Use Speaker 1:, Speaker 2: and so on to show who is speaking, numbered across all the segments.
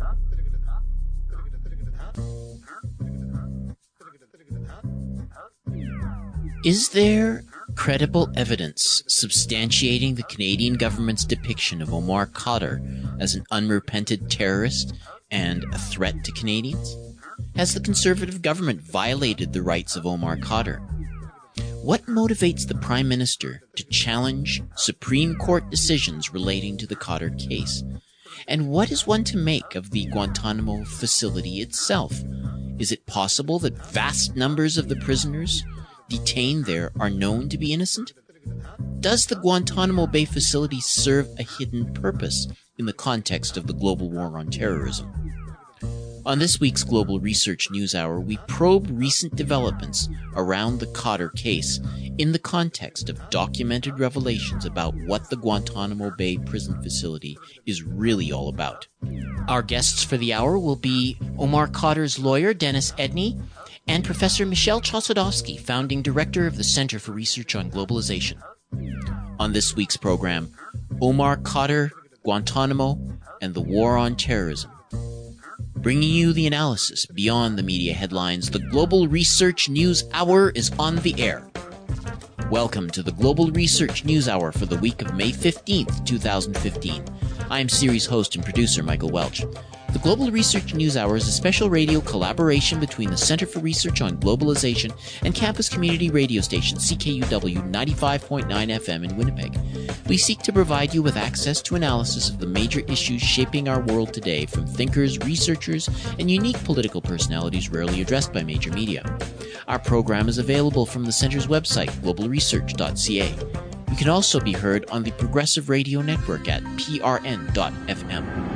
Speaker 1: Is there credible evidence substantiating the Canadian government's depiction of Omar Khadr as an unrepentant terrorist and a threat to Canadians? Has the Conservative government violated the rights of Omar Khadr? What motivates the Prime Minister to challenge Supreme Court decisions relating to the Khadr case? And what is one to make of the Guantanamo facility itself? Is it possible that vast numbers of the prisoners detained there are known to be innocent? Does the Guantanamo Bay facility serve a hidden purpose in the context of the global war on terrorism? On this week's Global Research News Hour, we probe recent developments around the Khadr case in the context of documented revelations about what the Guantanamo Bay prison facility is really all about. Our guests for the hour will be Omar Khadr's lawyer, Dennis Edney, and Professor Michelle Chossudovsky, founding director of the Center for Research on Globalization. On this week's program, Omar Khadr, Guantanamo, and the War on Terrorism. Bringing you the analysis beyond the media headlines, the Global Research News Hour is on the air. Welcome to the Global Research News Hour for the week of May 15th, 2015. I am series host and producer Michael Welch. The Global Research News Hour is a special radio collaboration between the Center for Research on Globalization and campus community radio station CKUW 95.9 FM in Winnipeg. We seek to provide you with access to analysis of the major issues shaping our world today from thinkers, researchers, and unique political personalities rarely addressed by major media. Our program is available from the Center's website, globalresearch.ca. We can also be heard on the Progressive Radio Network at prn.fm.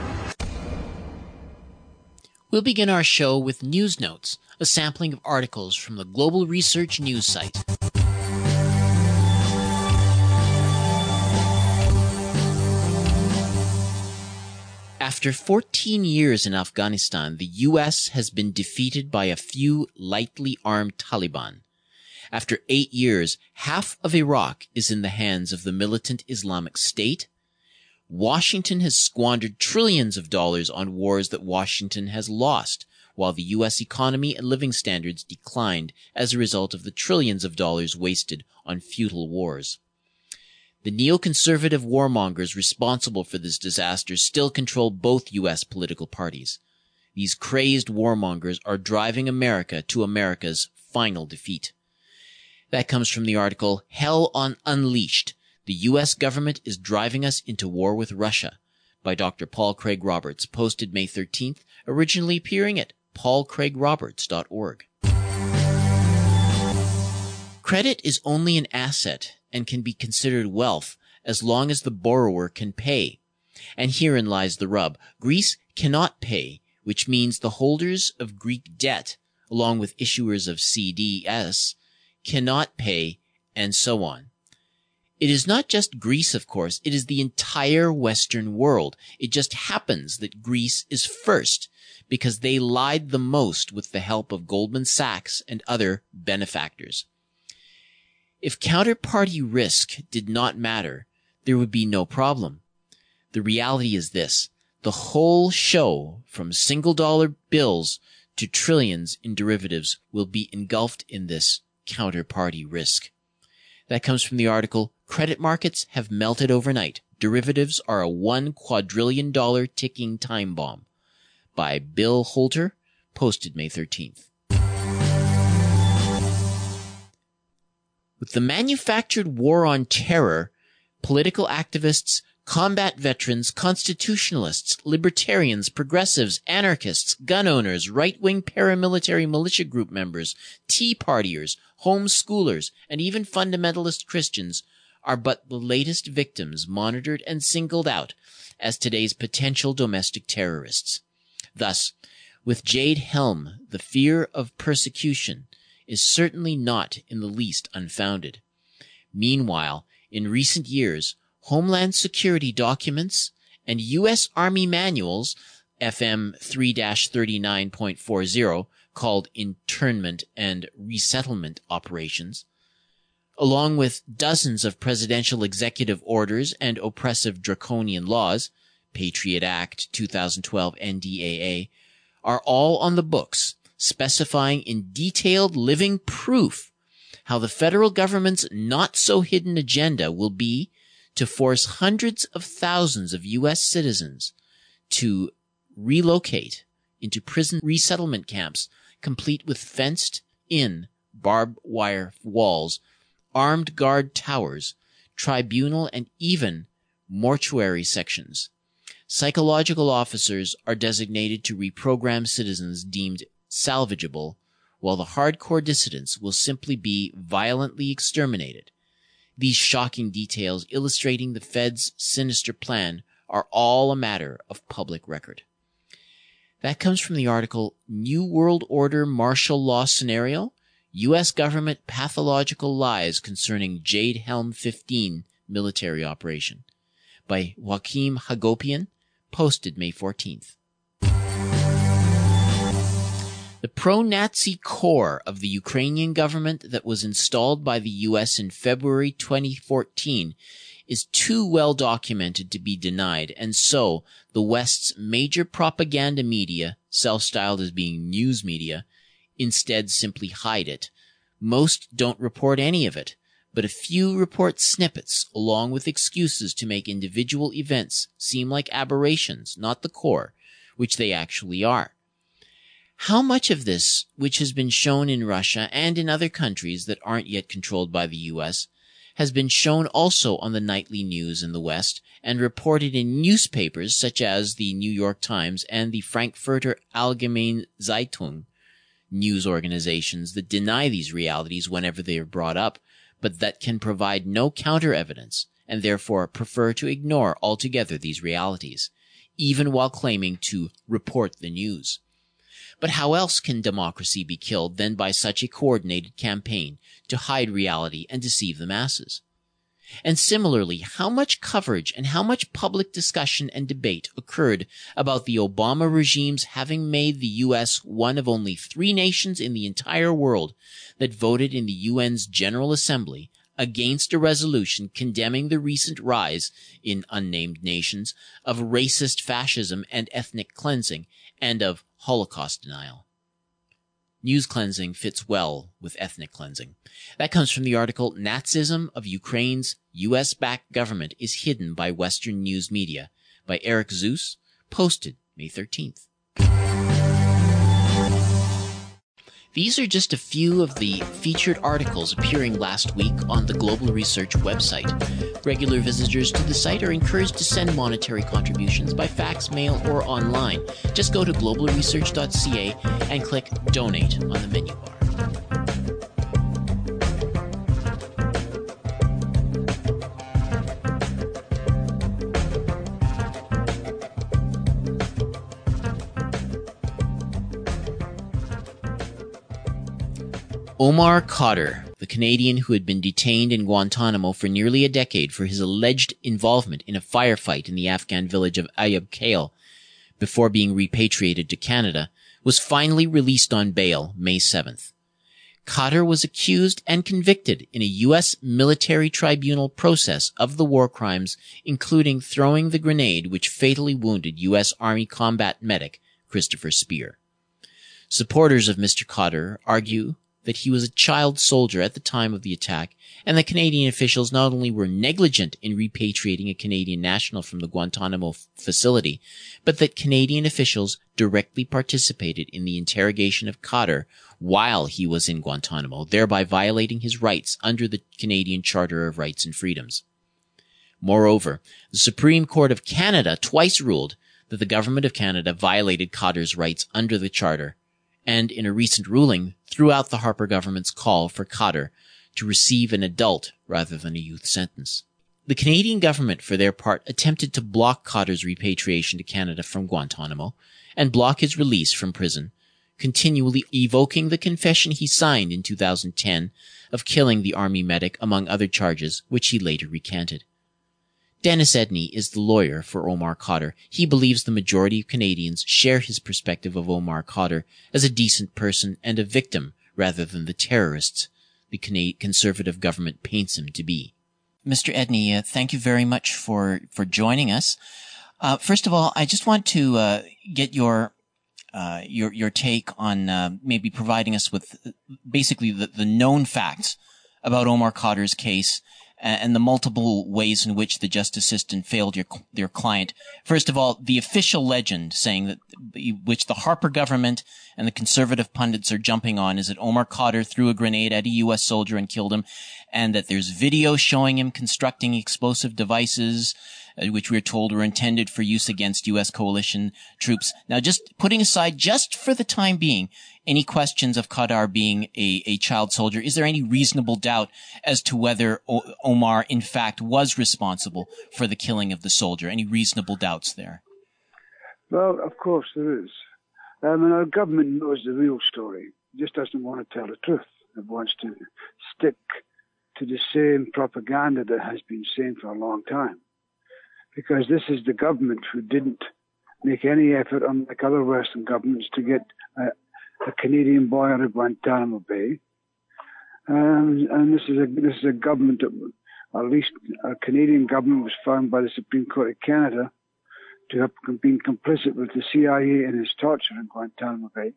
Speaker 1: We'll begin our show with News Notes, a sampling of articles from the Global Research News site. After 14 years in Afghanistan, the U.S. has been defeated by a few lightly armed Taliban. After 8 years, half of Iraq is in the hands of the militant Islamic State. Washington has squandered trillions of dollars on wars that Washington has lost, while the U.S. economy and living standards declined as a result of the trillions of dollars wasted on futile wars. The neoconservative warmongers responsible for this disaster still control both U.S. political parties. These crazed warmongers are driving America to America's final defeat. That comes from the article, Hell on Unleashed. The U.S. government is driving us into war with Russia, by Dr. Paul Craig Roberts, posted May 13th, originally appearing at paulcraigroberts.org. Credit is only an asset and can be considered wealth as long as the borrower can pay. And herein lies the rub. Greece cannot pay, which means the holders of Greek debt, along with issuers of CDS, cannot pay, and so on. It is not just Greece, of course. It is the entire Western world. It just happens that Greece is first because they lied the most with the help of Goldman Sachs and other benefactors. If counterparty risk did not matter, there would be no problem. The reality is this. The whole show, from single-dollar bills to trillions in derivatives, will be engulfed in this counterparty risk. That comes from the article, Credit Markets Have Melted Overnight. Derivatives Are a $1 quadrillion Ticking Time Bomb, by Bill Holter, posted May 13th. With the manufactured war on terror, political activists, combat veterans, constitutionalists, libertarians, progressives, anarchists, gun owners, right-wing paramilitary militia group members, Tea Partiers, homeschoolers, and even fundamentalist Christians are but the latest victims monitored and singled out as today's potential domestic terrorists. Thus, with Jade Helm, the fear of persecution is certainly not in the least unfounded. Meanwhile, in recent years, Homeland Security documents and U.S. Army manuals, FM 3-39.40, called Internment and Resettlement Operations, along with dozens of presidential executive orders and oppressive draconian laws, Patriot Act, 2012 NDAA, are all on the books, specifying in detailed living proof how the federal government's not-so-hidden agenda will be to force hundreds of thousands of U.S. citizens to relocate into prison resettlement camps, complete with fenced-in barbed wire walls, armed guard towers, tribunal, and even mortuary sections. Psychological officers are designated to reprogram citizens deemed salvageable, while the hardcore dissidents will simply be violently exterminated. These shocking details illustrating the Fed's sinister plan are all a matter of public record. That comes from the article New World Order Martial Law Scenario, U.S. Government Pathological Lies Concerning Jade Helm 15 Military Operation by Joachim Hagopian, posted May 14th. The pro-Nazi core of the Ukrainian government that was installed by the U.S. in February 2014 is too well documented to be denied, and so the West's major propaganda media, self-styled as being news media, instead simply hide it. Most don't report any of it, but a few report snippets along with excuses to make individual events seem like aberrations, not the core, which they actually are. How much of this, which has been shown in Russia and in other countries that aren't yet controlled by the U.S., has been shown also on the nightly news in the West and reported in newspapers such as the New York Times and the Frankfurter Allgemeine Zeitung, news organizations that deny these realities whenever they are brought up, but that can provide no counter-evidence and therefore prefer to ignore altogether these realities, even while claiming to report the news. But how else can democracy be killed than by such a coordinated campaign to hide reality and deceive the masses? And similarly, how much coverage and how much public discussion and debate occurred about the Obama regime's having made the U.S. one of only 3 nations in the entire world that voted in the UN's General Assembly against a resolution condemning the recent rise in unnamed nations of racist fascism and ethnic cleansing and of Holocaust denial. News cleansing fits well with ethnic cleansing. That comes from the article Nazism of Ukraine's U.S.-backed government is hidden by Western news media by Eric Zeus, posted May 13th. These are just a few of the featured articles appearing last week on the Global Research website. Regular visitors to the site are encouraged to send monetary contributions by fax, mail, or online. Just go to globalresearch.ca and click Donate on the menu bar. Omar Khadr, the Canadian who had been detained in Guantanamo for nearly a decade for his alleged involvement in a firefight in the Afghan village of Ayub Khail before being repatriated to Canada, was finally released on bail May 7th. Khadr was accused and convicted in a U.S. military tribunal process of the war crimes, including throwing the grenade which fatally wounded U.S. Army combat medic Christopher Speer. Supporters of Mr. Khadr argue that he was a child soldier at the time of the attack, and that Canadian officials not only were negligent in repatriating a Canadian national from the Guantanamo facility, but that Canadian officials directly participated in the interrogation of Khadr while he was in Guantanamo, thereby violating his rights under the Canadian Charter of Rights and Freedoms. Moreover, the Supreme Court of Canada twice ruled that the Government of Canada violated Khadr's rights under the Charter, and in a recent ruling threw out the Harper government's call for Khadr to receive an adult rather than a youth sentence. The Canadian government, for their part, attempted to block Khadr's repatriation to Canada from Guantanamo and block his release from prison, continually evoking the confession he signed in 2010 of killing the Army medic, among other charges, which he later recanted. Dennis Edney is the lawyer for Omar Khadr. He believes the majority of Canadians share his perspective of Omar Khadr as a decent person and a victim rather than the terrorists the Conservative government paints him to be. Mr. Edney, thank you very much for joining us. First of all, I just want to get your take on maybe providing us with basically the known facts about Omar Khadr's case and the multiple ways in which the justice system failed your client. First of all, the official legend saying that, which the Harper government and the conservative pundits are jumping on, is that Omar Khadr threw a grenade at a U.S. soldier and killed him, and that there's video showing him constructing explosive devices, which we're told were intended for use against U.S. coalition troops. Now, just putting aside, just for the time being, any questions of Khadr being a child soldier, is there any reasonable doubt as to whether Omar, in fact, was responsible for the killing of the soldier? Any reasonable doubts there?
Speaker 2: Well, of course there is. And our government knows the real story. It just doesn't want to tell the truth. It wants to stick to the same propaganda that has been saying for a long time. Because this is the government who didn't make any effort, unlike other Western governments, to get a Canadian boy out of Guantanamo Bay. And this is a government that, at least a Canadian government, was found by the Supreme Court of Canada to have been complicit with the CIA in his torture in Guantanamo Bay.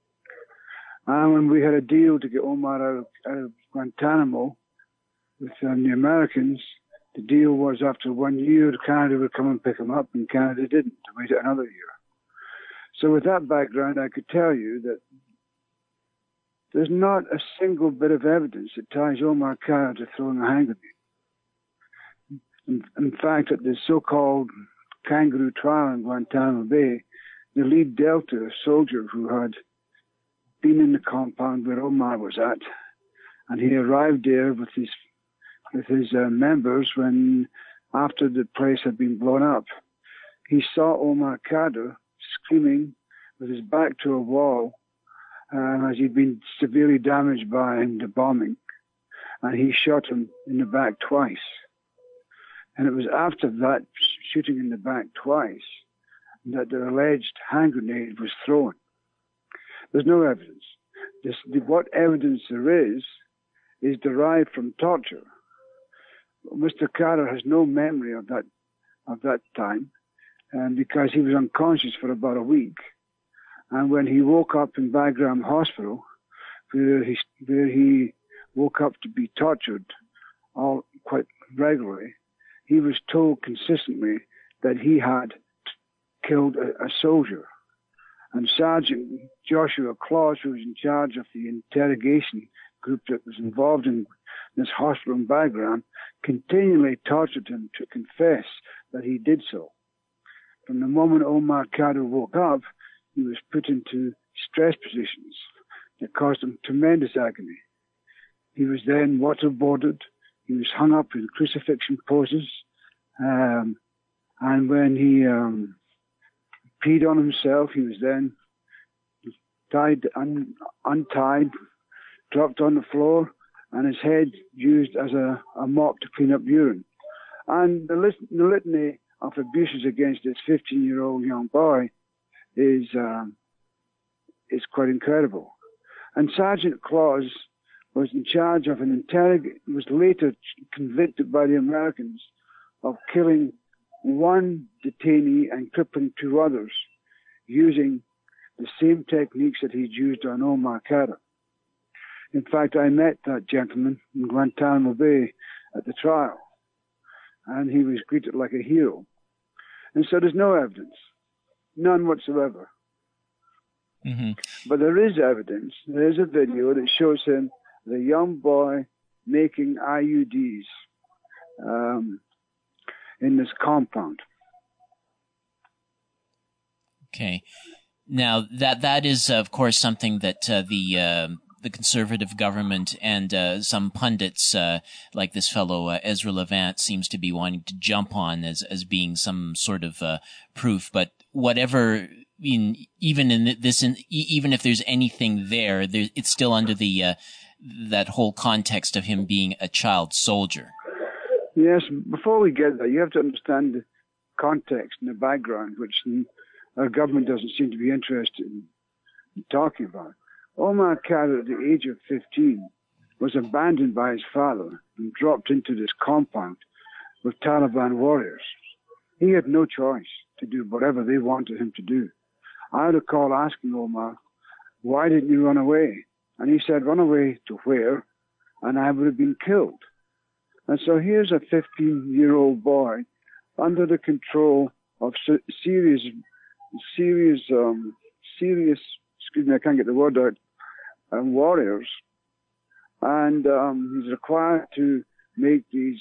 Speaker 2: And when we had a deal to get Omar out of Guantanamo with the Americans, the deal was after 1 year, Canada would come and pick him up, and Canada didn't. They waited another year. So with that background, I could tell you that there's not a single bit of evidence that ties Omar Khadr to throwing a hand grenade. In fact, at the so-called kangaroo trial in Guantanamo Bay, the lead Delta, a soldier who had been in the compound where Omar was at, and he arrived there with his members when, after the place had been blown up, he saw Omar Khadr screaming with his back to a wall as he'd been severely damaged by the bombing, and he shot him in the back twice. And it was after that shooting in the back twice that the alleged hand grenade was thrown. There's no evidence. What evidence there is derived from torture. Mr. Khadr has no memory of that time, because he was unconscious for about a week. And when he woke up in Bagram Hospital, where he woke up to be tortured quite regularly, he was told consistently that he had killed a soldier. And Sergeant Joshua Claus, who was in charge of the interrogation group that was involved in this hospital in Bagram, continually tortured him to confess that he did so. From the moment Omar Khadr woke up, he was put into stress positions that caused him tremendous agony. He was then waterboarded. He was hung up in crucifixion poses. And when he peed on himself, he was then untied, dropped on the floor, and his head used as a mop to clean up urine. And the litany of abuses against this 15-year-old young boy is quite incredible. And Sergeant Claus was in charge of was later convicted by the Americans of killing one detainee and crippling two others using the same techniques that he'd used on Omar Khadr. In fact, I met that gentleman in Guantanamo Bay at the trial, and he was greeted like a hero. And so there's no evidence, none whatsoever.
Speaker 1: Mm-hmm.
Speaker 2: But there is evidence. There is a video that shows him, the young boy, making IUDs in this compound.
Speaker 1: Okay. Now, that is, of course, something that the conservative government and some pundits, like this fellow Ezra Levant, seems to be wanting to jump on as being some sort of proof. But whatever, even if there's anything there, it's still under the that whole context of him being a child soldier.
Speaker 2: Yes. Before we get there, you have to understand the context and the background, which our government doesn't seem to be interested in talking about. Omar Khadr, at the age of 15, was abandoned by his father and dropped into this compound with Taliban warriors. He had no choice. to do whatever they wanted him to do. I recall asking Omar, why didn't you run away? And he said, run away to where? And I would have been killed. And so here's a 15-year-old boy under the control of serious, excuse me, I can't get the word out, warriors. And he's required to make these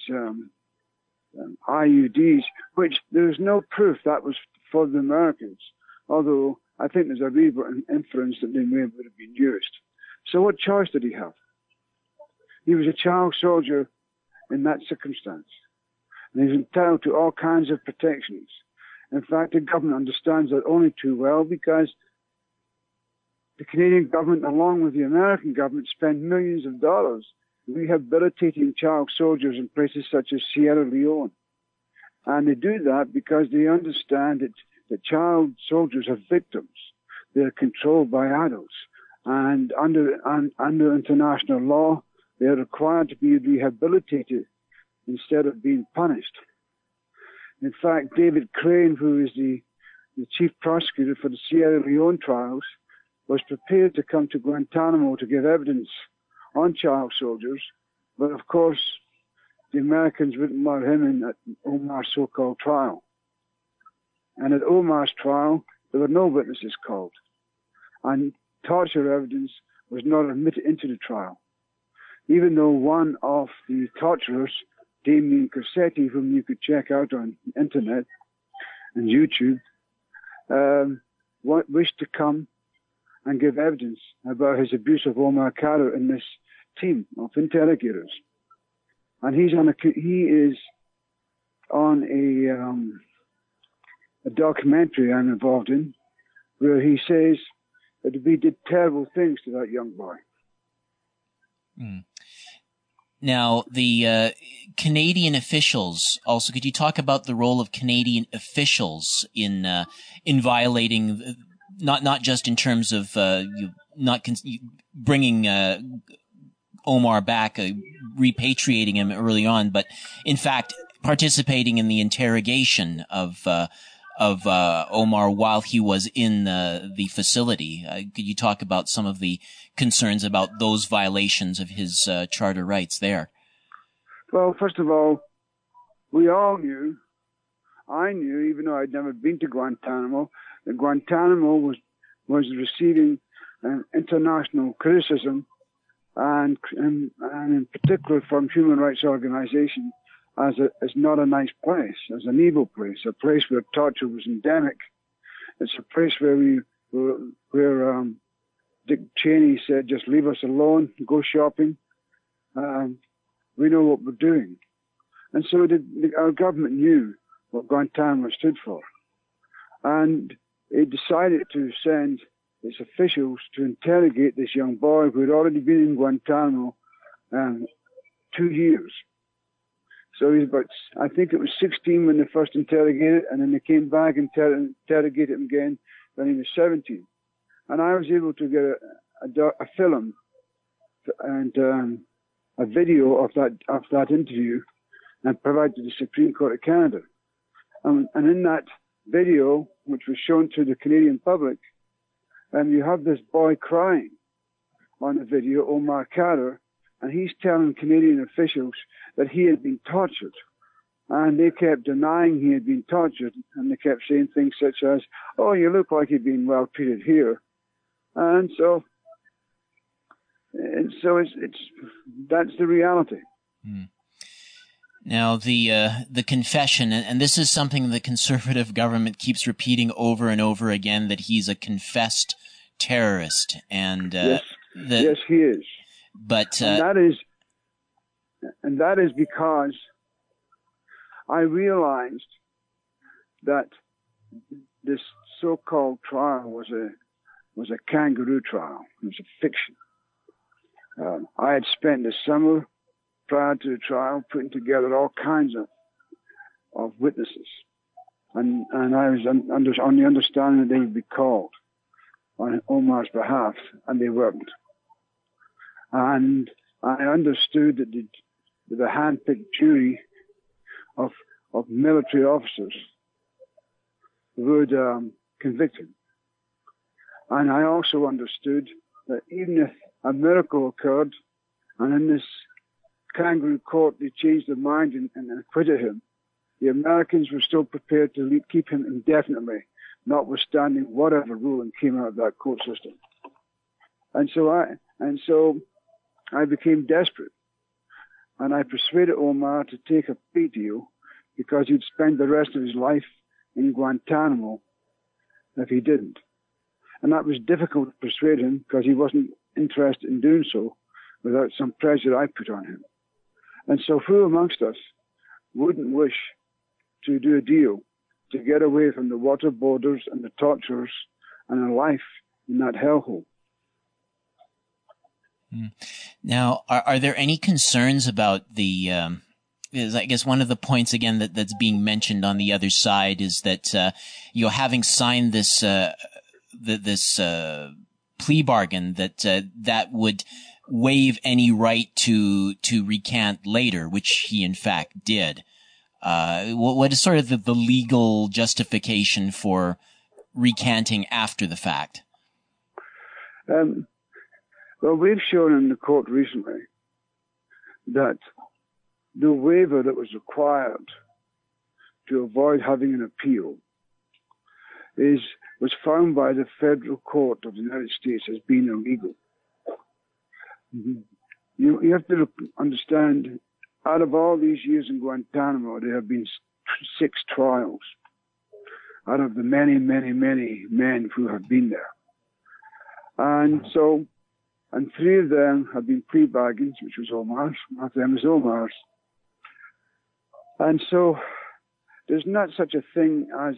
Speaker 2: IUDs, which there's no proof that was for the Americans, although I think there's a reasonable inference that they may have been used. So what choice did he have? He was a child soldier in that circumstance, and he's entitled to all kinds of protections. In fact, the government understands that only too well, because the Canadian government, along with the American government, spend millions of dollars rehabilitating child soldiers in places such as Sierra Leone. And they do that because they understand that child soldiers are victims. They're controlled by adults. And under international law, they're required to be rehabilitated instead of being punished. In fact, David Crane, who is the chief prosecutor for the Sierra Leone trials, was prepared to come to Guantanamo to give evidence on child soldiers, but of course the Americans wouldn't want him in Omar's so-called trial. And at Omar's trial, there were no witnesses called, and torture evidence was not admitted into the trial, even though one of the torturers, Damien Corsetti, whom you could check out on the internet and YouTube, wished to come and give evidence about his abuse of Omar Khadr in this team of interrogators. And he is on a documentary I'm involved in, where he says that we did terrible things to that young boy.
Speaker 1: Mm. Now, the Canadian officials also, could you talk about the role of Canadian officials in violating, not just in terms of bringing Omar back, repatriating him early on, but in fact participating in the interrogation of Omar while he was in the facility? Could you talk about some of the concerns about those violations of his charter rights there?
Speaker 2: Well, first of all, we all knew, I knew, even though I'd never been to Guantanamo, that Guantanamo was receiving international criticism, and in particular from human rights organizations, as not a nice place, as an evil place, a place where torture was endemic. It's a place where Dick Cheney said, just leave us alone, go shopping. We know what we're doing. And so our government knew what Guantanamo stood for. And it decided to send its officials to interrogate this young boy who had already been in Guantanamo 2 years. So he's about, I think it was 16 when they first interrogated, and then they came back and interrogated him again when he was 17. And I was able to get a film and a video of that interview and provide to the Supreme Court of Canada. And in that video, which was shown to the Canadian public, you have this boy crying on the video, Omar Khadr, and he's telling Canadian officials that he had been tortured. And they kept denying he had been tortured, and they kept saying things such as, oh, you look like you've been well treated here. And so that's the reality.
Speaker 1: Hmm. Now, the confession, and this is something the conservative government keeps repeating over and over again, that he's a confessed terrorist. And
Speaker 2: yes, he is.
Speaker 1: But
Speaker 2: and that is because I realized that this so-called trial was a kangaroo trial. It was a fiction. I had spent the summer prior to the trial putting together all kinds of witnesses, and I was on the understanding that they would be called on Omar's behalf, and they weren't. And I understood that the hand-picked jury of military officers would convict him. And I also understood that even if a miracle occurred, and in this kangaroo court they changed their mind and acquitted him, the Americans were still prepared to keep him indefinitely, notwithstanding whatever ruling came out of that court system. And so I became desperate, and I persuaded Omar to take a plea deal because he'd spend the rest of his life in Guantanamo if he didn't. And that was difficult to persuade him because he wasn't interested in doing so without some pressure I put on him. And so who amongst us wouldn't wish to do a deal to get away from the waterboarders and the torturers and a life in that hellhole?
Speaker 1: Now, are there any concerns about the, I guess one of the points again that's being mentioned on the other side is that, having signed this, this plea bargain, that would waive any right to recant later, which he in fact did. What is sort of the legal justification for recanting after the fact?
Speaker 2: Well, we've shown in the court recently that the waiver that was required to avoid having an appeal was found by the Federal Court of the United States as being illegal. Mm-hmm. You have to understand, out of all these years in Guantanamo, there have been 6 trials out of the many, many, many men who have been there. And 3 of them have been plea bargains, which was Omar's. One of them is Omar's. And so there's not such a thing as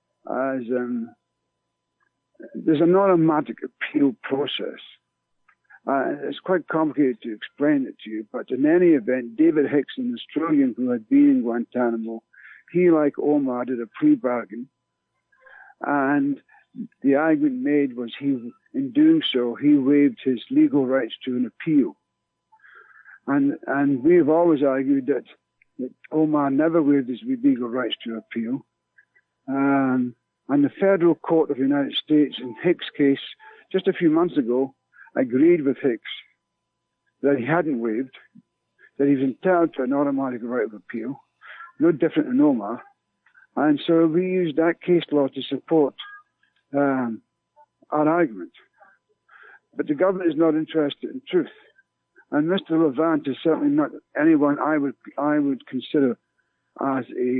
Speaker 2: there's an automatic appeal process. It's quite complicated to explain it to you, but in any event, David Hicks, an Australian who had been in Guantanamo, he, like Omar, did a plea bargain. And the argument made was in doing so, he waived his legal rights to an appeal. And we have always argued that Omar never waived his legal rights to appeal. And the Federal Court of the United States, in Hicks' case, just a few months ago, agreed with Hicks that he hadn't waived, that he was entitled to an automatic right of appeal, no different than Omar. And so we used that case law to support our argument. But the government is not interested in truth. And Mr. Levant is certainly not anyone I would consider as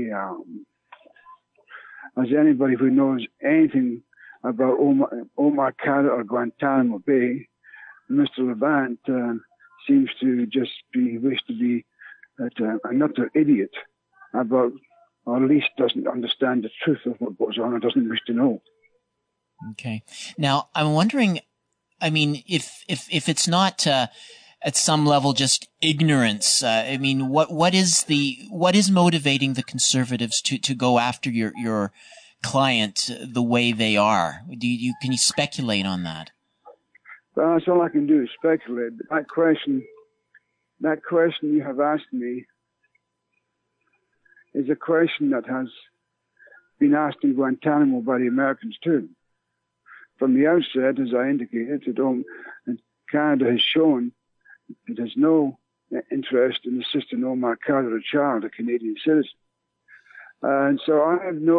Speaker 2: anybody who knows anything about Omar Khadr or Guantanamo Bay. Mr. Levant seems to just wish to be an utter idiot about, or at least doesn't understand the truth of what goes on or doesn't wish to know.
Speaker 1: Okay. Now, I'm wondering, I mean, if it's not at some level just ignorance, I mean, what is motivating the conservatives to go after your client the way they are? Can you speculate on that?
Speaker 2: Well, that's all I can do is speculate. That question you have asked me is a question that has been asked in Guantanamo by the Americans too. From the outset, as I indicated, Canada has shown it has no interest in assisting Omar Khadr, a child, a Canadian citizen. And so I have no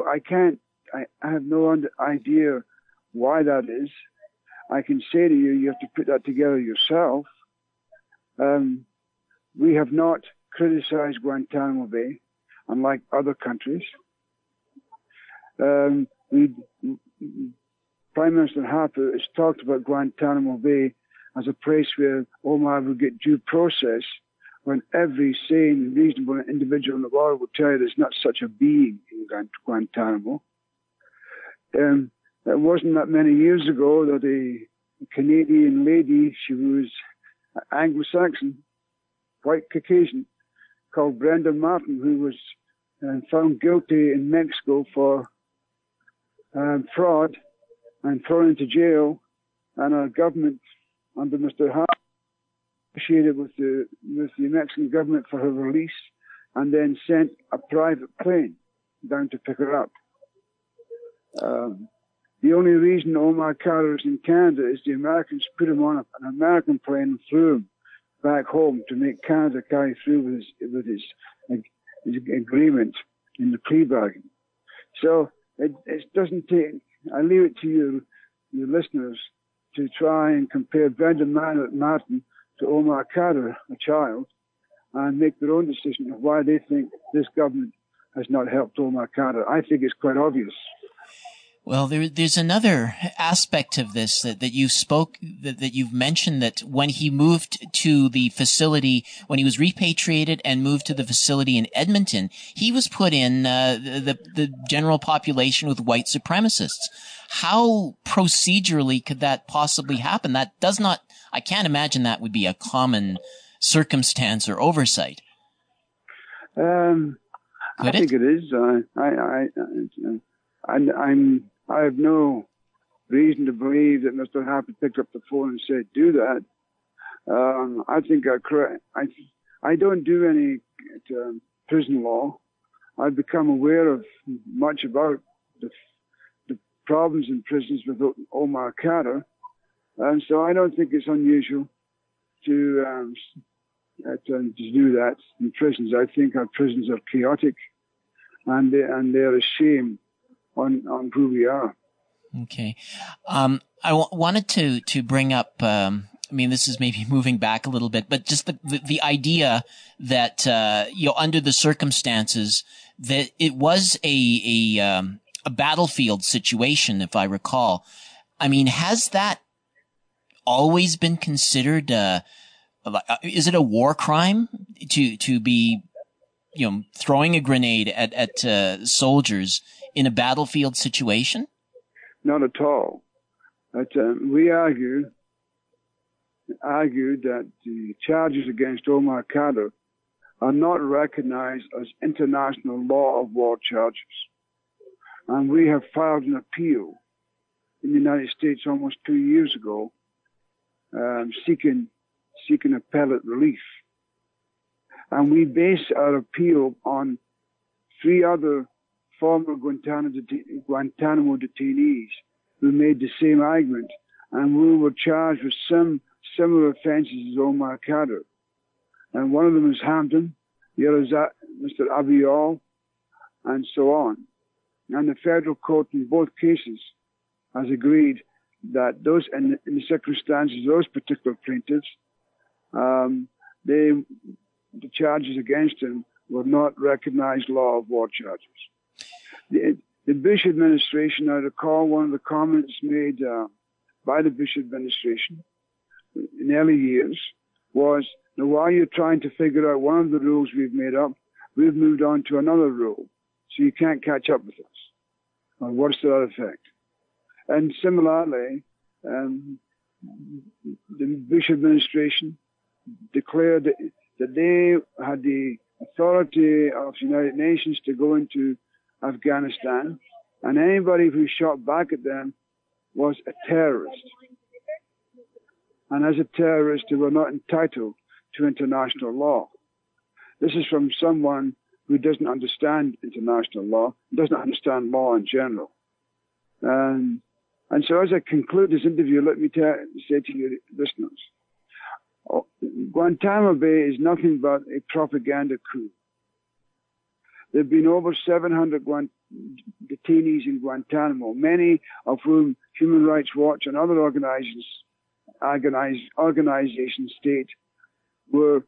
Speaker 2: idea why that is. I can say to you, you have to put that together yourself. We have not criticized Guantanamo Bay, unlike other countries. Prime Minister Harper has talked about Guantanamo Bay as a place where Omar will get due process, when every sane, reasonable individual in the world will tell you there's not such a being in Guantanamo. It wasn't that many years ago that a Canadian lady, she was Anglo-Saxon, white Caucasian, called Brenda Martin, who was found guilty in Mexico for fraud and thrown into jail, and our government, under Mr. Hart, negotiated with the Mexican government for her release, and then sent a private plane down to pick her up. The only reason Omar Khadr is in Canada is the Americans put him on an American plane and flew him back home to make Canada carry through with his agreement in the plea bargain. So it doesn't take. I leave it to you, your listeners, to try and compare Brendan Martin to Omar Khadr, a child, and make their own decision of why they think this government has not helped Omar Khadr. I think it's quite obvious.
Speaker 1: Well, there's another aspect of this that you've mentioned, that when he moved to the facility, when he was repatriated and moved to the facility in Edmonton, he was put in the general population with white supremacists. How procedurally could that possibly happen? That does not, I can't imagine that would be a common circumstance or oversight.
Speaker 2: I think it is. I have no reason to believe that Mr. Happy picked up the phone and said, do that. I think I don't do any prison law. I've become aware of much about the problems in prisons with Omar Khadr. And so I don't think it's unusual to do that in prisons. I think our prisons are chaotic and they're a shame on who we are.
Speaker 1: Okay. I wanted to bring up, this is maybe moving back a little bit, but just the idea that, under the circumstances, that it was a battlefield situation, if I recall. Has that always been considered, is it a war crime to be, throwing a grenade at soldiers in a battlefield situation?
Speaker 2: Not at all. But, we argued that the charges against Omar Khadr are not recognized as international law of war charges. And we have filed an appeal in the United States almost 2 years ago, seeking appellate relief. And we base our appeal on 3 other former Guantanamo detainees who made the same argument and who were charged with some similar offences as Omar Khadr. And one of them is Hampton, the other is Mr. Abiol, and so on. And the federal court in both cases has agreed that those, in the circumstances, those particular plaintiffs, the charges against them were not recognized law of war charges. The Bush administration, I recall one of the comments made by the Bush administration in early years was, now while you're trying to figure out one of the rules we've made up, we've moved on to another rule, so you can't catch up with us. Or worse to that effect. And similarly, the Bush administration declared that they had the authority of the United Nations to go into Afghanistan, and anybody who shot back at them was a terrorist. And as a terrorist, they were not entitled to international law. This is from someone who doesn't understand international law, doesn't understand law in general. And so as I conclude this interview, let me say to your listeners, Guantanamo Bay is nothing but a propaganda coup. There have been over 700 detainees in Guantanamo, many of whom Human Rights Watch and other organizations state were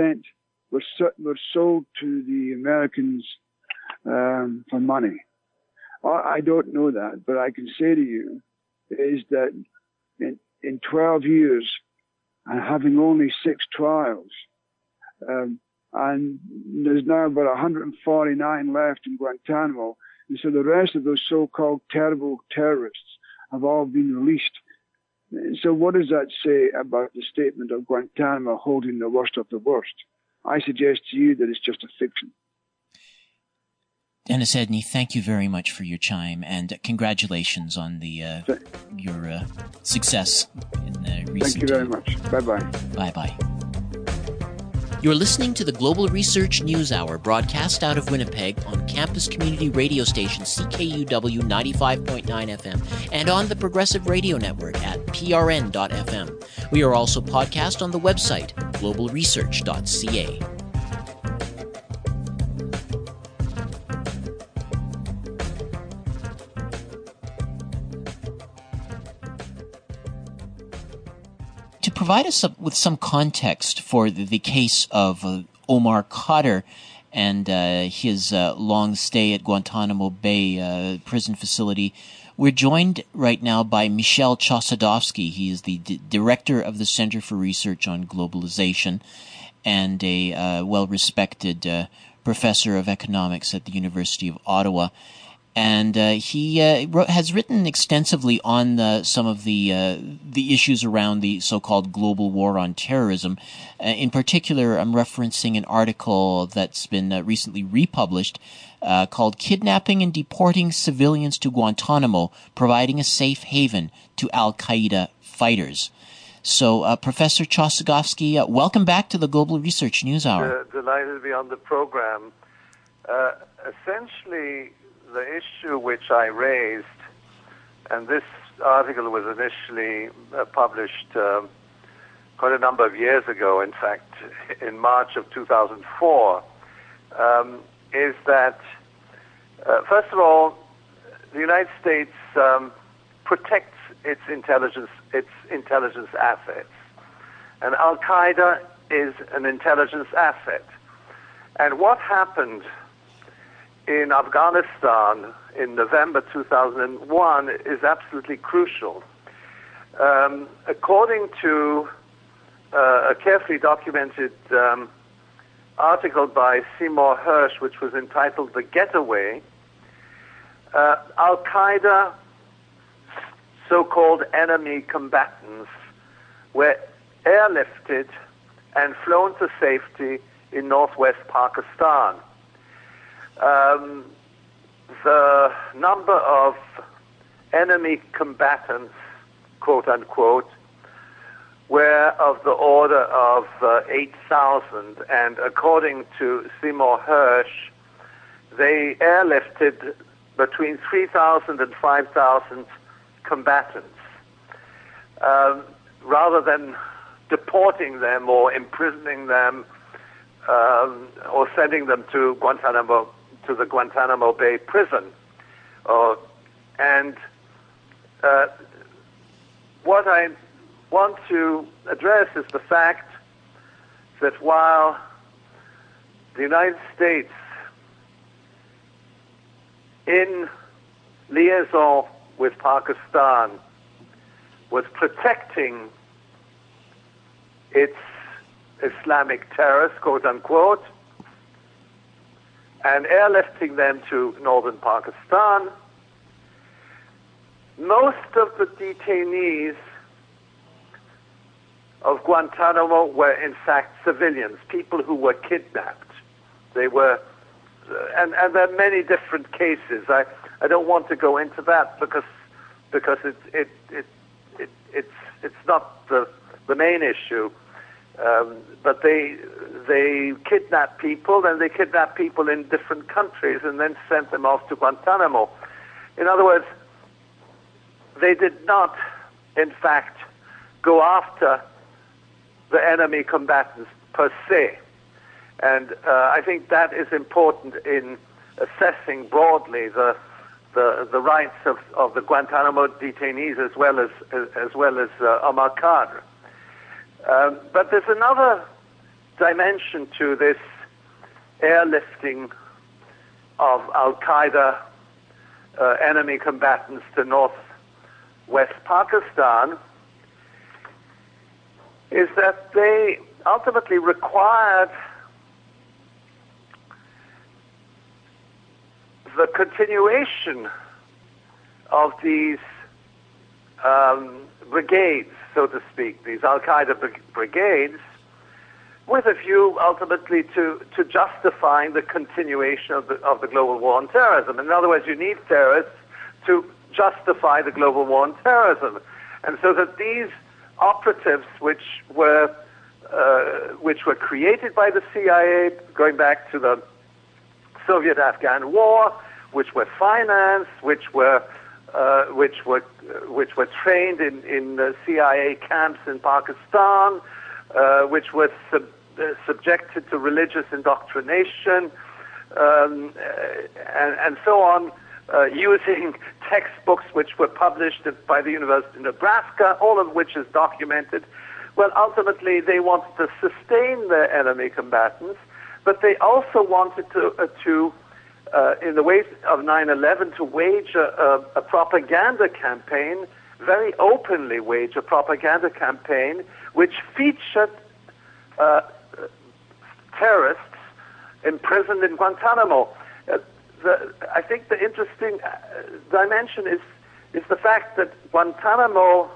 Speaker 2: sold to the Americans for money. I don't know that, but I can say to you is that in 12 years, and having only 6 trials, and there's now about 149 left in Guantanamo, and so the rest of those so-called terrible terrorists have all been released. So what does that say about the statement of Guantanamo holding the worst of the worst? I suggest to you that it's just a fiction.
Speaker 1: Dennis Edney, thank you very much for your time, and congratulations on your success in the recent.
Speaker 2: Thank you very much. Bye-bye.
Speaker 1: Bye-bye. You're listening to the Global Research News Hour, broadcast out of Winnipeg on campus community radio station CKUW 95.9 FM and on the Progressive Radio Network at prn.fm. We are also podcast on the website globalresearch.ca. To provide us with some context for the case of Omar Khadr and his long stay at Guantanamo Bay prison facility, we're joined right now by Michel Chossudovsky. He is the director of the Center for Research on Globalization and a well-respected professor of economics at the University of Ottawa. And he has written extensively on some of the issues around the so-called global war on terrorism. In particular, I'm referencing an article that's been recently republished called "Kidnapping and Deporting Civilians to Guantanamo, Providing a Safe Haven to Al-Qaeda Fighters." So, Professor Chossudovsky, welcome back to the Global Research News Hour.
Speaker 3: Delighted to be on the program. Essentially, the issue which I raised, and this article was initially published quite a number of years ago, in fact, in March of 2004, is that, first of all, the United States protects its intelligence assets. And Al-Qaeda is an intelligence asset. And what happened in Afghanistan in November 2001 is absolutely crucial. According to a carefully documented article by Seymour Hersh, which was entitled "The Getaway," Al-Qaeda so-called enemy combatants were airlifted and flown to safety in northwest Pakistan. The number of enemy combatants, quote unquote, were of the order of 8,000, and according to Seymour Hersh, they airlifted between 3,000 and 5,000 combatants. Rather than deporting them or imprisoning them or sending them to the Guantanamo Bay prison. And what I want to address is the fact that while the United States, in liaison with Pakistan, was protecting its Islamic terrorists, quote unquote, and airlifting them to northern Pakistan, most of the detainees of Guantanamo were in fact civilians, people who were kidnapped. They were, and there are many different cases. I don't want to go into that because it's not the main issue. But they kidnap people, and they kidnap people in different countries and then sent them off to Guantanamo. In other words, they did not, in fact, go after the enemy combatants per se. And I think that is important in assessing broadly the rights of the Guantanamo detainees as well as Omar Khadr. But there's another dimension to this airlifting of Al-Qaeda enemy combatants to northwest Pakistan, is that they ultimately required the continuation of these brigades, so to speak, these Al-Qaeda brigades, with a view ultimately to justifying the continuation of the global war on terrorism. In other words, you need terrorists to justify the global war on terrorism. And so that these operatives, which were which were created by the CIA, going back to the Soviet-Afghan War, which were financed, which were trained in CIA camps in Pakistan, which were subjected to religious indoctrination, and so on, using textbooks which were published by the University of Nebraska, all of which is documented. Well, ultimately, they wanted to sustain their enemy combatants, but they also wanted to in the wake of 9/11, to wage a propaganda campaign, very openly wage a propaganda campaign, which featured terrorists imprisoned in Guantanamo. I think the interesting dimension is the fact that Guantanamo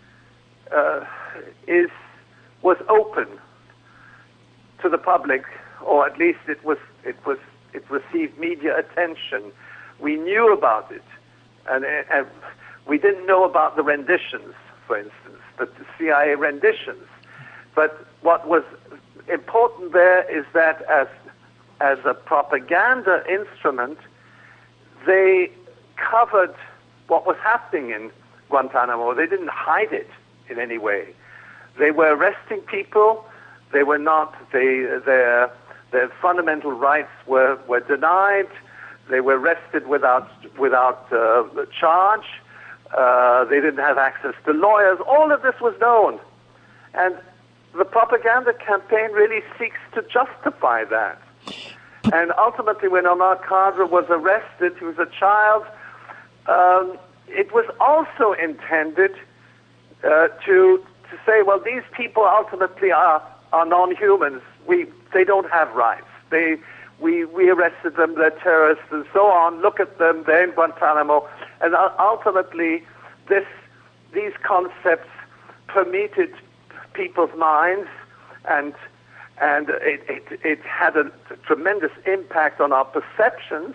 Speaker 3: was open to the public, or at least it received media attention. We knew about it, and we didn't know about the renditions, for instance, the CIA renditions. But what was important there is that as a propaganda instrument, they covered what was happening in Guantanamo. They didn't hide it in any way. They were arresting people. They were not. Their fundamental rights were denied. They were arrested without charge. They didn't have access to lawyers. All of this was known, and the propaganda campaign really seeks to justify that. And ultimately, when Omar Khadr was arrested, he was a child. It was also intended to say, well, these people ultimately are non-humans. They don't have rights. We arrested them. They're terrorists and so on. Look at them. They're in Guantanamo. And ultimately, these concepts permeated people's minds, and it had a tremendous impact on our perceptions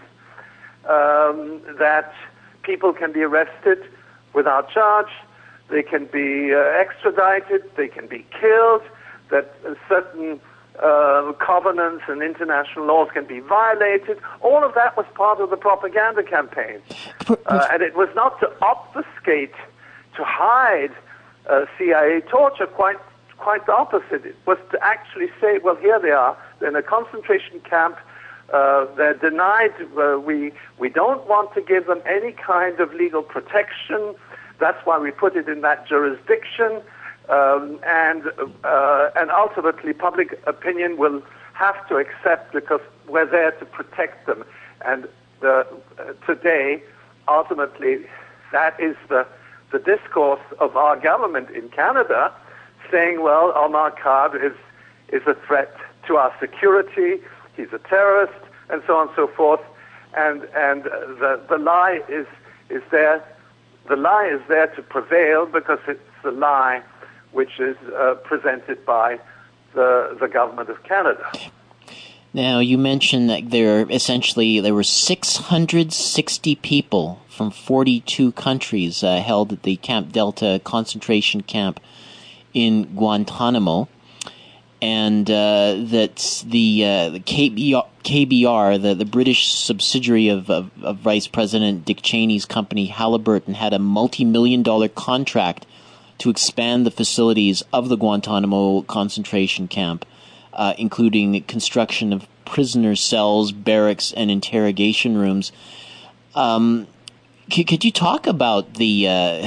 Speaker 3: that people can be arrested without charge, they can be extradited, they can be killed, that certain covenants and international laws can be violated. All of that was part of the propaganda campaign. And it was not to obfuscate, to hide CIA torture, quite the opposite. It was to actually say, well, here they are. They're in a concentration camp. They're denied. We don't want to give them any kind of legal protection. That's why we put it in that jurisdiction. And ultimately, public opinion will have to accept, because we're there to protect them. And today, ultimately, that is the discourse of our government in Canada, saying, well, Omar Khadr is a threat to our security, he's a terrorist, and so on and so forth. And the lie is there. The lie is there to prevail, because it's the lie which is presented by the government of Canada.
Speaker 1: Now, you mentioned that there were 660 people from 42 countries held at the Camp Delta concentration camp in Guantanamo, and that the KBR, the British subsidiary of Vice President Dick Cheney's company Halliburton, had a multi-million-dollar contract to expand the facilities of the Guantanamo concentration camp, including construction of prisoner cells, barracks, and interrogation rooms. Could you talk about the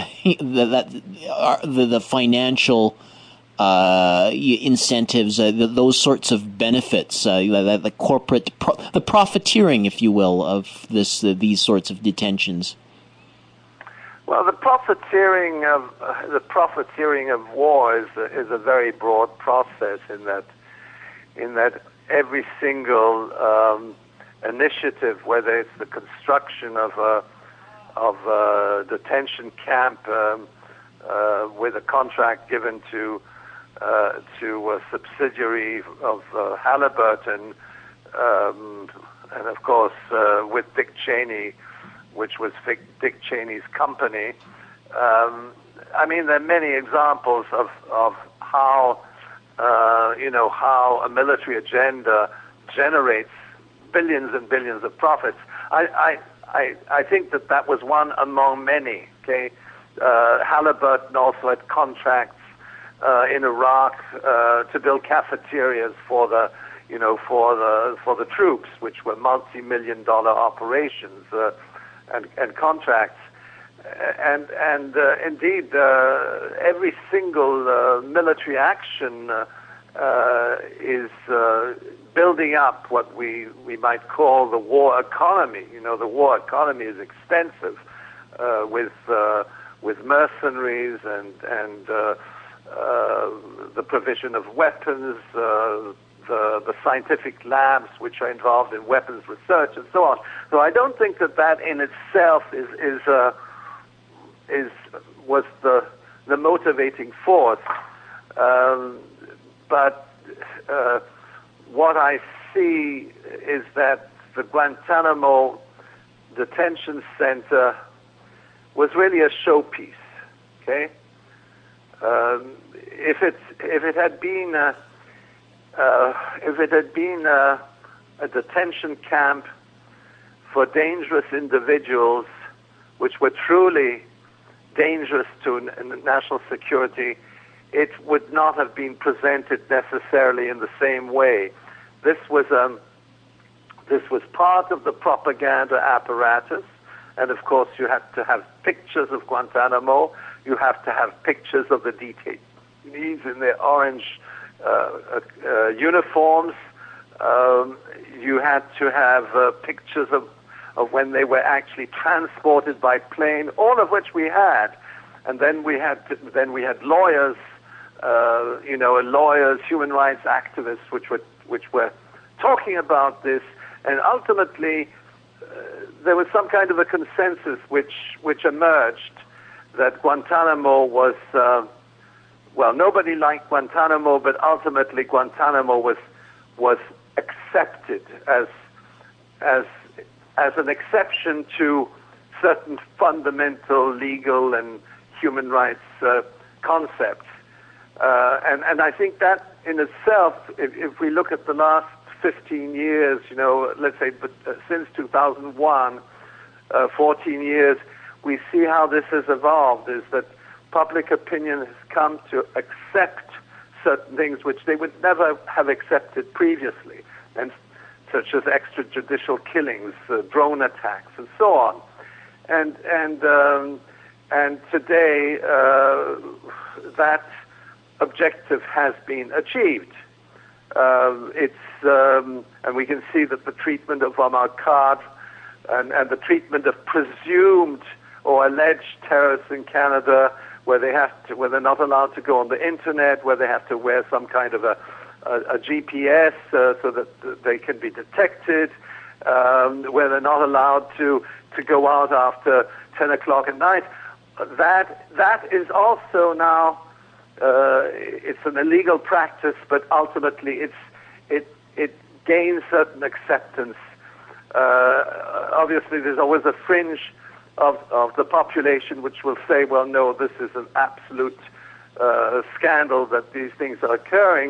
Speaker 1: financial incentives, those sorts of benefits, the corporate, the profiteering, if you will, of these sorts of detentions?
Speaker 3: Well, the profiteering of war is a very broad process in that every single initiative, whether it's the construction of a detention camp with a contract given to a subsidiary of Halliburton, and of course with Dick Cheney, which was Dick Cheney's company. I mean, there are many examples of how how a military agenda generates billions and billions of profits. I think that was one among many. Okay, Halliburton also had contracts in Iraq to build cafeterias for the troops, which were multi-million-dollar operations and contracts. And indeed, every single military action is building up what we might call the war economy. The war economy is extensive with mercenaries and the provision of weapons, the scientific labs which are involved in weapons research and so on. So I don't think that in itself was the motivating force. But what I see is that the Guantanamo detention center was really a showpiece. Okay, if it had been a detention camp for dangerous individuals, which were truly dangerous to national security, it would not have been presented necessarily in the same way. This was part of the propaganda apparatus, and of course you have to have pictures of Guantanamo. You have to have pictures of the detainees in their orange uniforms. You had to have pictures of when they were actually transported by plane, all of which we had, and then we had lawyers, lawyers, human rights activists, which were talking about this, and ultimately there was some kind of a consensus which emerged that Guantanamo was nobody liked Guantanamo, but ultimately Guantanamo was accepted as an exception to certain fundamental legal and human rights concepts. And I think that in itself, if we look at the last 15 years, let's say since 2001, 14 years, we see how this has evolved, is that public opinion has come to accept certain things which they would never have accepted previously, and such as extrajudicial killings, drone attacks, and so on. And today that objective has been achieved. And we can see that the treatment of Omar Khadr and the treatment of presumed or alleged terrorists in Canada, where they're not allowed to go on the internet, where they have to wear some kind of a GPS so that they can be detected, where they're not allowed to go out after 10 o'clock at night. That is also now it's an illegal practice, but ultimately it gains certain acceptance. Obviously, there's always a fringe of the population which will say, well, no, this is an absolute scandal that these things are occurring,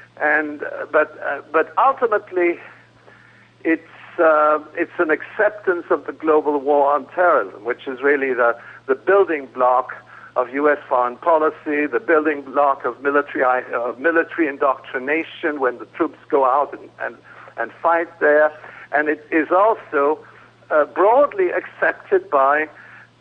Speaker 3: but ultimately it's an acceptance of the global war on terrorism, which is really the building block of U.S. foreign policy, the building block of military indoctrination when the troops go out and fight there, and it is also broadly accepted by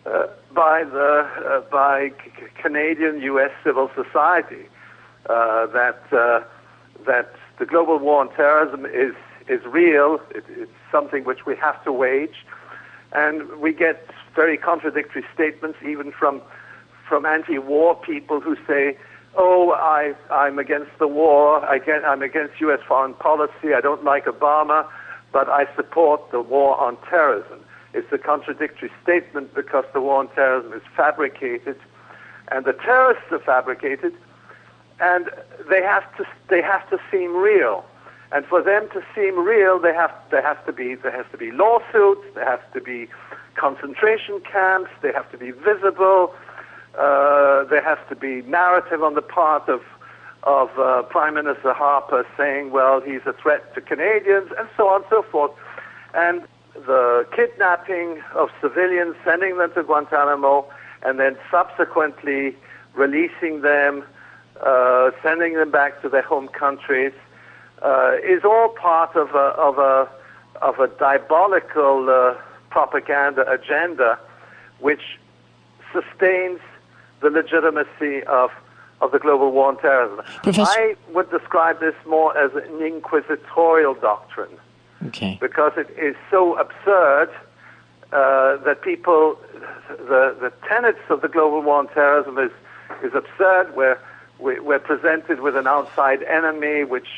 Speaker 3: Canadian U.S. civil society that the global war on terrorism is real. It's something which we have to wage, and we get very contradictory statements even from anti-war people who say, "Oh, I'm against the war. I'm against U.S. foreign policy. I don't like Obama, but I support the war on terrorism." It's a contradictory statement because the war on terrorism is fabricated, and the terrorists are fabricated, and they have to seem real. And for them to seem real, there has to be lawsuits, there has to be concentration camps, they have to be visible. There has to be narrative on the part of Prime Minister Harper saying, well, he's a threat to Canadians, and so on and so forth. And the kidnapping of civilians, sending them to Guantanamo, and then subsequently releasing them, sending them back to their home countries, is all part of a diabolical propaganda agenda, which sustains the legitimacy of the global war on terrorism.
Speaker 1: Professor,
Speaker 3: I would describe this more as an inquisitorial doctrine, because it is so absurd that people, the tenets of the global war on terrorism is absurd. We're presented with an outside enemy which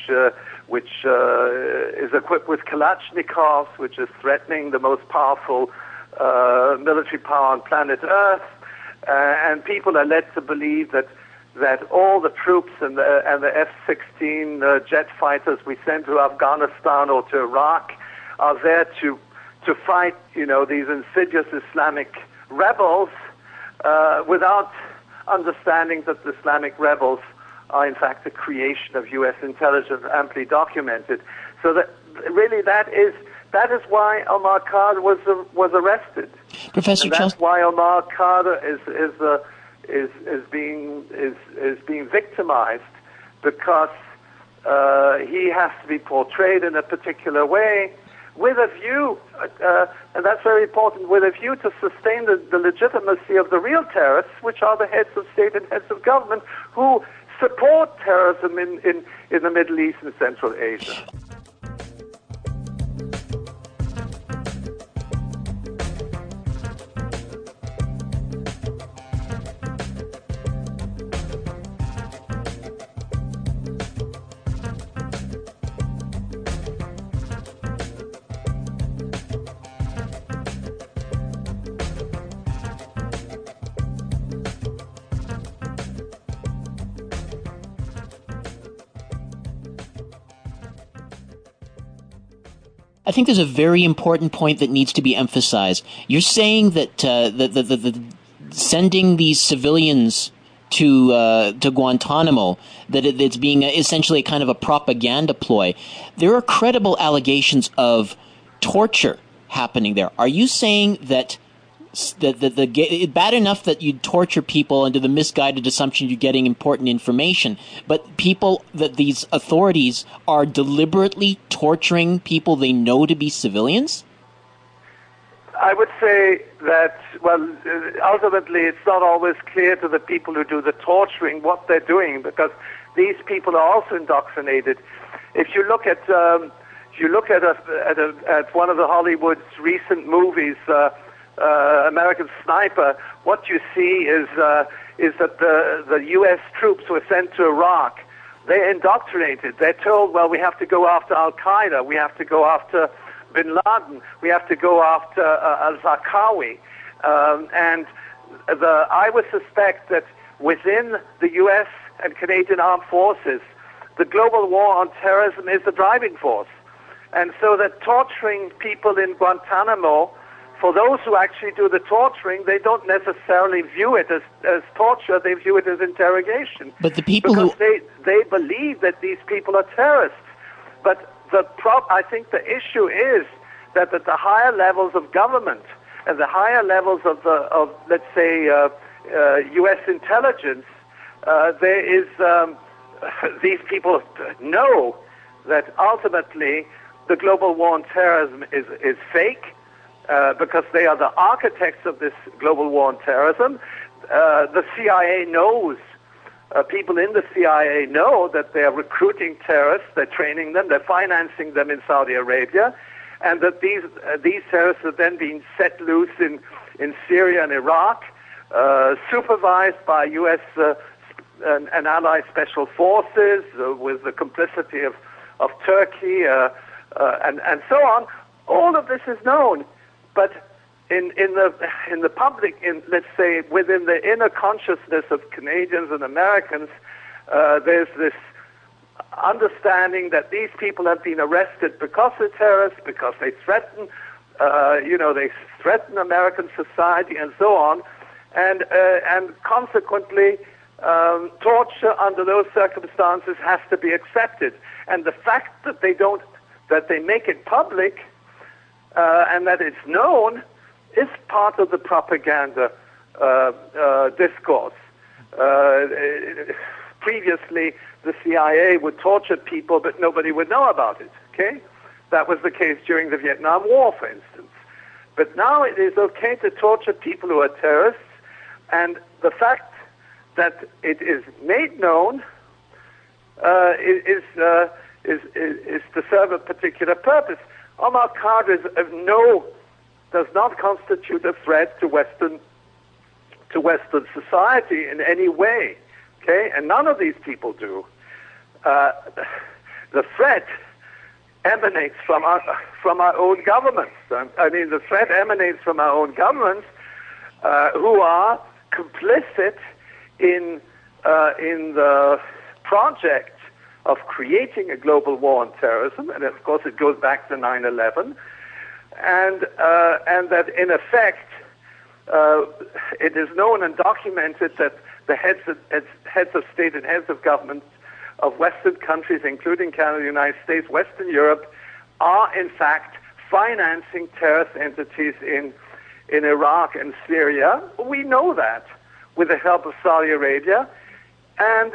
Speaker 3: is equipped with Kalashnikovs, which is threatening the most powerful military power on planet Earth, and people are led to believe that all the troops and the F-16 jet fighters we send to Afghanistan or to Iraq are there to fight, these insidious Islamic rebels, without understanding that the Islamic rebels are in fact a creation of U.S. intelligence, amply documented. So that really that is why Omar Khadr was arrested.
Speaker 1: Professor
Speaker 3: and that's why Omar Khadr is being victimized, because he has to be portrayed in a particular way with a view, and that's very important, with a view to sustain the legitimacy of the real terrorists, which are the heads of state and heads of government who support terrorism in the Middle East and Central Asia.
Speaker 1: I think there's a very important point that needs to be emphasized. You're saying that the sending these civilians to Guantanamo, that it's being essentially kind of a propaganda ploy. There are credible allegations of torture happening there. Are you saying that bad enough that you torture people under the misguided assumption you're getting important information, but that these authorities are deliberately torturing people they know to be civilians?
Speaker 3: I would say that, ultimately it's not always clear to the people who do the torturing what they're doing, because these people are also indoctrinated. If you look at one of the Hollywood's recent movies, American Sniper, what you see is that the U.S. troops were sent to Iraq. They're indoctrinated. They're told, well, we have to go after Al-Qaeda, we have to go after Bin Laden, we have to go after al-Zarqawi. And I would suspect that within the U.S. and Canadian armed forces, the global war on terrorism is the driving force. And so that torturing people in Guantanamo, for those who actually do the torturing, they don't necessarily view it as torture, they view it as interrogation.
Speaker 1: But the people
Speaker 3: they believe that these people are terrorists. But I think the issue is that at the higher levels of government and the higher levels of let's say, U.S. intelligence, there is, these people know that ultimately the global war on terrorism is fake, because they are the architects of this global war on terrorism. The CIA knows, people in the CIA know that they are recruiting terrorists, they're training them, they're financing them in Saudi Arabia, and that these terrorists are then being set loose in Syria and Iraq, supervised by U.S. and allied special forces, with the complicity of Turkey, and so on. All of this is known. But in the public, let's say within the inner consciousness of Canadians and Americans, there's this understanding that these people have been arrested because they're terrorists, because they threaten, they threaten American society and so on, and consequently, torture under those circumstances has to be accepted. And the fact that they make it public and that it's known is part of the propaganda discourse. Previously, the CIA would torture people, but nobody would know about it. Okay, that was the case during the Vietnam War, for instance. But now it is okay to torture people who are terrorists, and the fact that it is made known is to serve a particular purpose. Omar Khadr does not constitute a threat to Western society in any way. Okay, and none of these people do. The threat emanates from our own governments. I mean, the threat emanates from our own governments who are complicit in the project of creating a global war on terrorism, and of course it goes back to 9/11, and that in effect it is known and documented that the heads of state and heads of government of Western countries, including Canada, the United States, Western Europe, are in fact financing terrorist entities in Iraq and Syria. We know that with the help of Saudi Arabia, and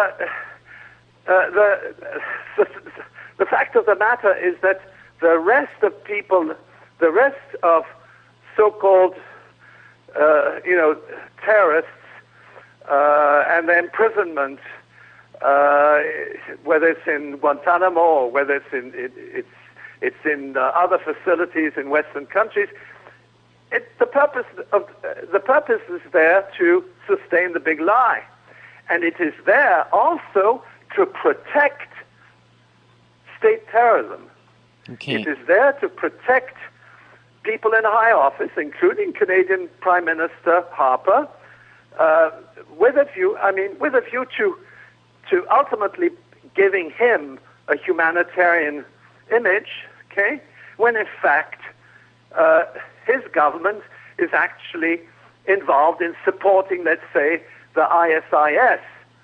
Speaker 3: the fact of the matter is that the rest of people, the rest of so-called terrorists and their imprisonment, whether it's in Guantanamo or whether it's in other facilities in Western countries, the purpose is there to sustain the big lie, and it is there also to protect state terrorism.
Speaker 1: Okay.
Speaker 3: It is there to protect people in high office, including Canadian Prime Minister Harper, with a view to ultimately giving him a humanitarian image, okay, when in fact his government is actually involved in supporting, let's say, the ISIS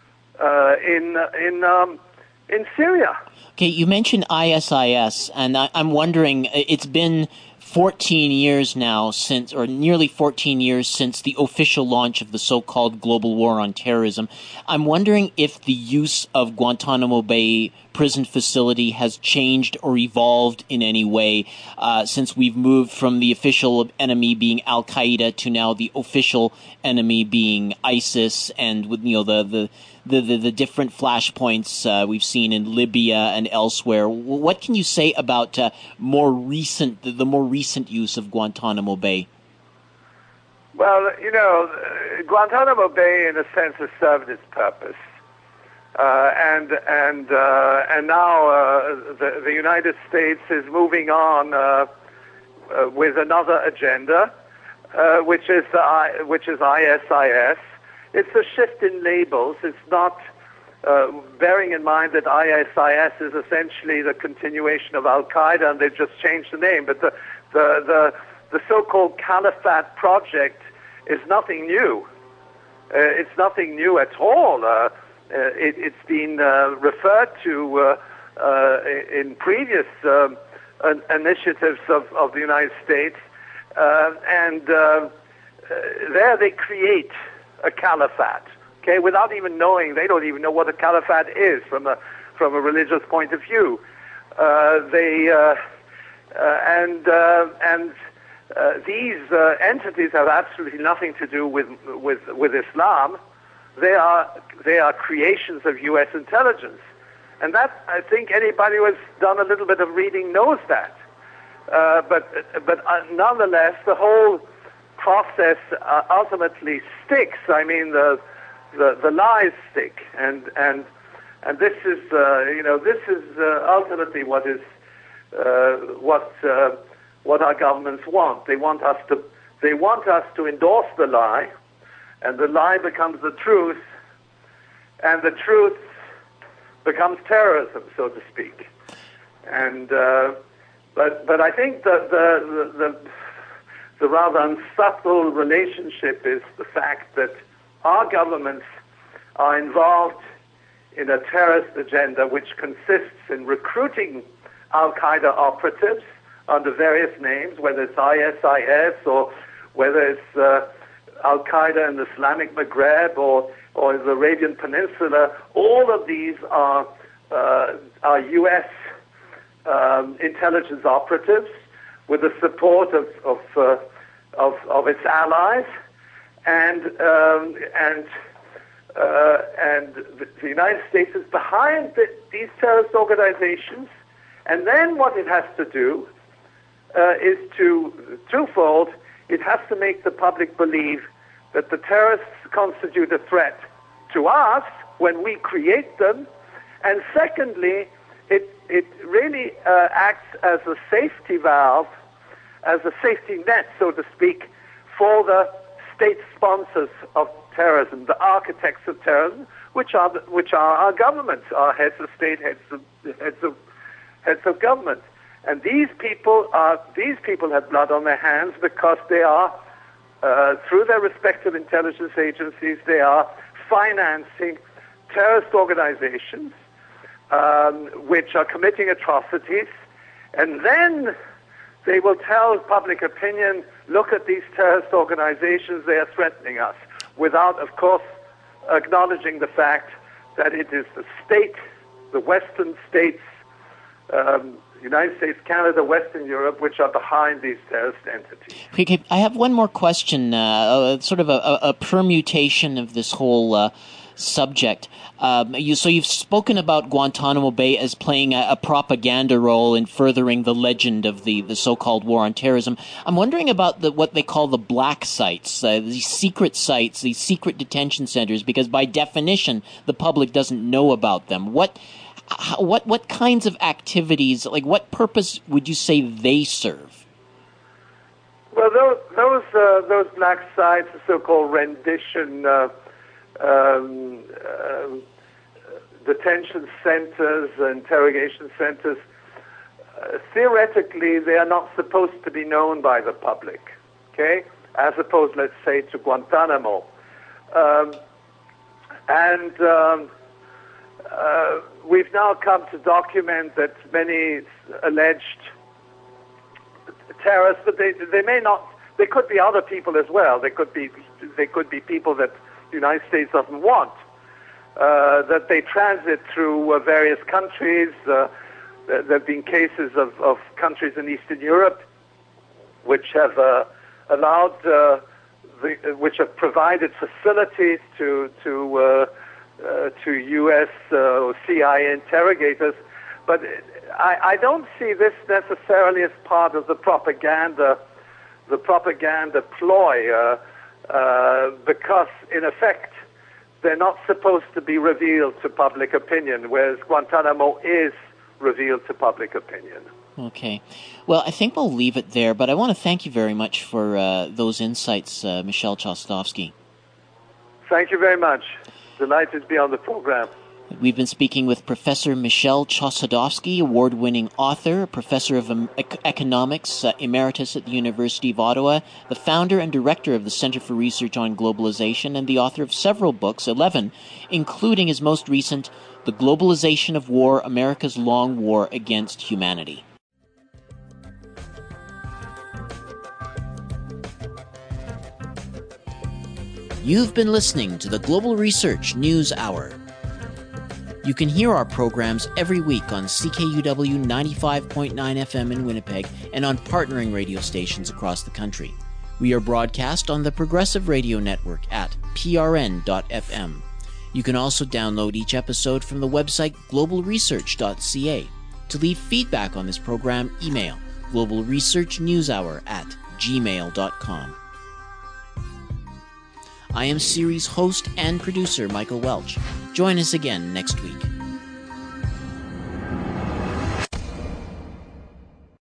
Speaker 3: in Syria.
Speaker 1: Okay, you mentioned ISIS, and I'm wondering, it's been 14 years now since, or nearly 14 years since the official launch of the so-called global war on terrorism. I'm wondering if the use of Guantanamo Bay prison facility has changed or evolved in any way since we've moved from the official enemy being Al-Qaeda to now the official enemy being ISIS, and with the different flashpoints we've seen in Libya and elsewhere. What can you say about the more recent use of Guantanamo Bay?
Speaker 3: Well, Guantanamo Bay, in a sense, has served its purpose, and now the United States is moving on with another agenda, which is ISIS. It's a shift in labels. It's not bearing in mind that ISIS is essentially the continuation of Al-Qaeda, and they've just changed the name. But the so-called Caliphate project is nothing new. It's nothing new at all. It's been referred to in previous initiatives of the United States, and there they create a caliphate, okay, without even knowing. They don't even know what a caliphate is from a religious point of view. These entities have absolutely nothing to do with Islam. They are creations of U.S. intelligence, and that, I think anybody who has done a little bit of reading knows that. But nonetheless, the whole process ultimately sticks. I mean, the lies stick, and this is ultimately what our governments want. They want us to endorse the lie, and the lie becomes the truth, and the truth becomes terrorism, so to speak. And but I think that the rather unsubtle relationship is the fact that our governments are involved in a terrorist agenda which consists in recruiting Al-Qaeda operatives under various names, whether it's ISIS or whether it's Al-Qaeda in the Islamic Maghreb or the Arabian Peninsula. All of these are U.S. Intelligence operatives with the support of its allies, and the United States is behind these terrorist organizations. And then what it has to do is twofold. It has to make the public believe that the terrorists constitute a threat to us when we create them, and secondly, it really acts as a safety valve, as a safety net, so to speak, for the state sponsors of terrorism, the architects of terrorism, which are our governments, our heads of state, heads of government. And these people have blood on their hands because they are, through their respective intelligence agencies, they are financing terrorist organizations which are committing atrocities, and then they will tell public opinion, look at these terrorist organizations, they are threatening us, without, of course, acknowledging the fact that it is the state, the Western states, United States, Canada, Western Europe, which are behind these terrorist entities.
Speaker 1: Okay, I have one more question, sort of a permutation of this whole subject. You've spoken about Guantanamo Bay as playing a propaganda role in furthering the legend of the so-called war on terrorism. I'm wondering about what they call the black sites, these secret sites, these secret detention centers, because by definition, the public doesn't know about them. What kinds of activities, like what purpose would you say they serve?
Speaker 3: Well, those black sites, the so-called rendition detention centers, interrogation centers, theoretically they are not supposed to be known by the public, okay? As opposed, let's say, to Guantanamo. We've now come to document that many alleged terrorists, but they may not. They could be other people as well. They could be people that the United States doesn't want. That they transit through various countries. There have been cases of countries in Eastern Europe which have allowed, which have provided facilities to U.S. or CIA interrogators, but I don't see this necessarily as part of the propaganda ploy, because in effect they're not supposed to be revealed to public opinion, whereas Guantanamo is revealed to public opinion.
Speaker 1: Okay. Well, I think we'll leave it there, but I want to thank you very much for those insights, Michel Chossudovsky. Thank
Speaker 3: you very much. Delighted to be on the program.
Speaker 1: We've been speaking with Professor Michel Chossudovsky, award-winning author, professor of economics emeritus at the University of Ottawa, the founder and director of the Center for Research on Globalization, and the author of several books, 11, including his most recent, The Globalization of War, America's Long War Against Humanity. You've been listening to the Global Research News Hour. You can hear our programs every week on CKUW 95.9 FM in Winnipeg and on partnering radio stations across the country. We are broadcast on the Progressive Radio Network at prn.fm. You can also download each episode from the website globalresearch.ca. To leave feedback on this program, email globalresearchnewshour@gmail.com. I am series host and producer Michael Welch. Join us again next week.